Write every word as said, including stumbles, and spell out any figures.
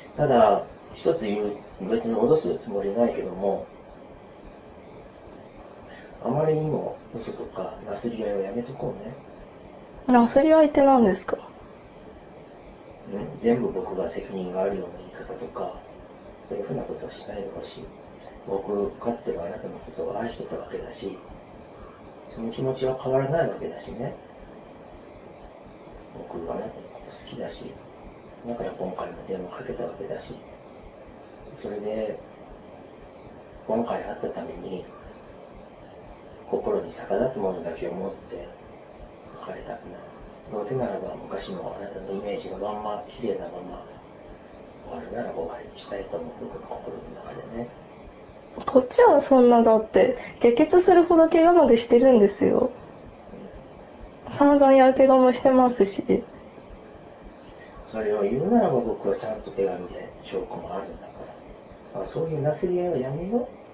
ただ、一つ言う、別に脅すつもりないけども、あまりにも嘘とかなすり合いはやめとこうね。 なすり合いって何ですか？ うん、全部僕が責任があるような言い方とか、そういうふうなことはしないでほしい。僕、かつてはあなたのことを愛してたわけだし、その気持ちは変わらないわけだしね。僕はあなたのこと好きだし、だから今回も電話かけたわけだし、それで、今回会ったために、心に逆立つものだけを持って別れたくない。どうせならば昔のあなたのイメージがまんま綺麗なまま終わるなら終わりにしたいと思う、僕の心の中でね。 こっちはそんな、だって下血するほど怪我までしてるんですよ。散々やけどもしてますし。 それを言うならば僕はちゃんと手紙で証拠もあるんだから、あ、そういうなすり合いはやめよう。